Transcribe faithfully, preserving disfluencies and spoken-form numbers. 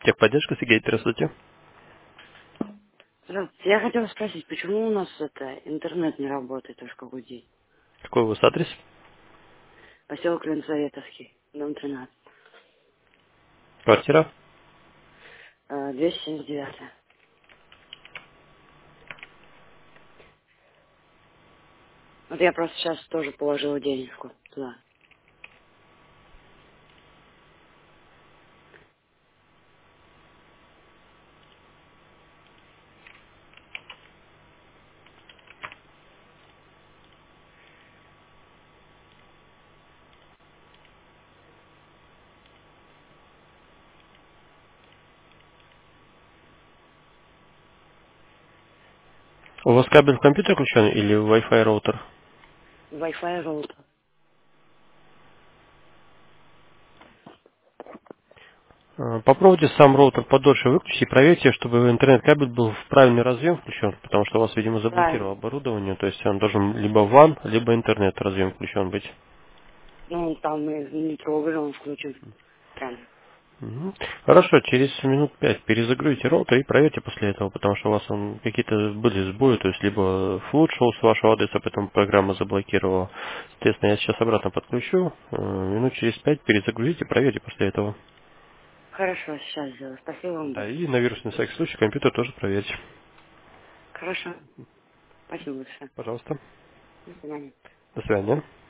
Техподдержка, Сергей, здравствуйте. Здравствуйте. Я хотела спросить, почему у нас это интернет не работает уж какой день? Какой у вас адрес? Поселок Ленсоветовский, дом тринадцать, Квартира? э, двести семьдесят девять. Вот я просто сейчас тоже положила денежку туда. У вас кабель в компьютер включен или Wi-Fi роутер? Wi-Fi роутер. А, Попробуйте сам роутер подольше выключить и проверьте, чтобы интернет-кабель был в правильный разъем включен, потому что у вас, видимо, заблокировало Правильно. оборудование, то есть он должен либо ван, либо интернет разъем включен быть. Ну, там мы не трогали, он включен. Прям. Мгм. Хорошо, через минут пять перезагрузите роутер и проверьте после этого, потому что у вас он какие-то были сбои, то есть либо флут шел с вашего адреса, поэтому программа заблокировала. Соответственно, я сейчас обратно подключу, э, минут через пять перезагрузите, проверьте после этого. Хорошо, сейчас сделаю. Спасибо вам Да, большое. и на вирусный всякий случай компьютер тоже проверьте. Хорошо. Спасибо большое. Пожалуйста. До свидания. До свидания.